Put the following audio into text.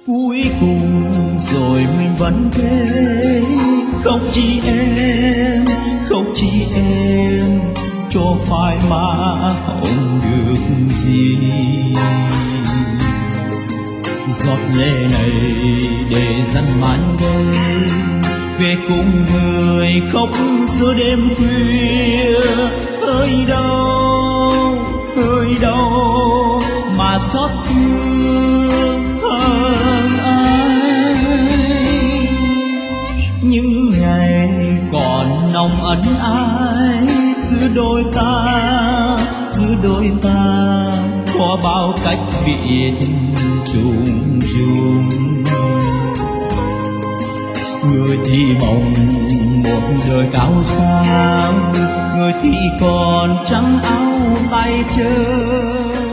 Cuối cùng rồi mình vẫn thế, không chỉ em, không chỉ em, cho phải mà không được gì. Giọt lệ này để dằn mãi đây, về cùng người khóc giữa đêm khuya. Hơi đau mà xót thương hơn ai. Những ngày còn nồng ẩn ái giữa đôi ta có bao cách biệt trùng trùng. Người thì mong một đời cao sang, người thì còn trắng áo tay chơi.